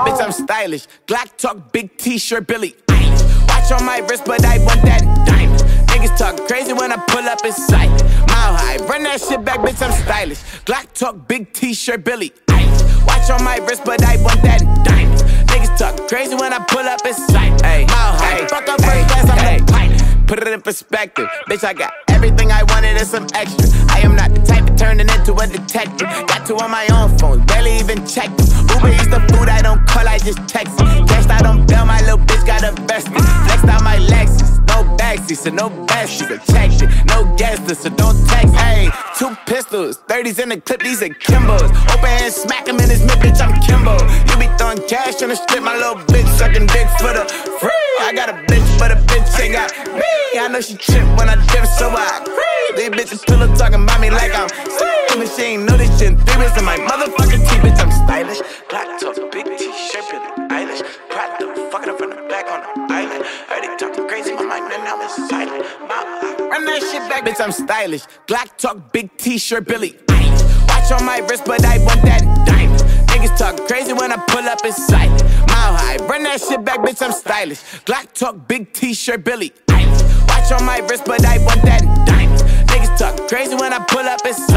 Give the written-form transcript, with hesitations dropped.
Bitch, I'm stylish. Glock talk, big t-shirt, Billy Eilish. Watch on my wrist, but I want that diamond. Niggas talk crazy when I pull up in sight. Mile high, run that shit back, bitch, I'm stylish. Glock talk, big t-shirt, Billy Eilish. Watch on my wrist, but I want that diamond. Niggas talk crazy when I pull up in sight. Mile high, fuck up first class, I'm the pilot. Put it in perspective, bitch, I got everything I wanted and some extra. I am not the type of turning into a detective. Got two on my own phone, barely even checked them. Uber eats the food, I don't call, I just text it. Cashed out on bail, my little bitch got invested. Flexed out my Lexus, no backseat, so no besties. Checked it, no guesses, so don't text. Hey, 2 pistols, 30s in the clip, these are Kimbos. Open hand, smack him in his mid, bitch, I'm Kimbo. You be throwing cash on the strip, my little bitch sucking dick for the free. I got a bitch, but a bitch ain't got me. I know she trip when I dip, so I creep. These bitches pillow talking about me like I'm sleeping. She ain't know this shit in 3 weeks in my motherfucking teeth, bitch, I'm stylish. Black top, big t-shirt, Billie Eilish. Prada, fucking up from the back on the island. Heard it talking crazy, my mind, and now it's silent. Run that shit back, bitch, I'm stylish. Glock talk, big t-shirt, Billie Eilish. Watch on my wrist, but I want that diamond. Niggas talk crazy when I pull up in sight. Mile high, run that shit back, bitch, I'm stylish. Glock talk, big t-shirt, Billie Eilish. Watch on my wrist, but I want that diamond. Niggas talk crazy when I pull up in sight.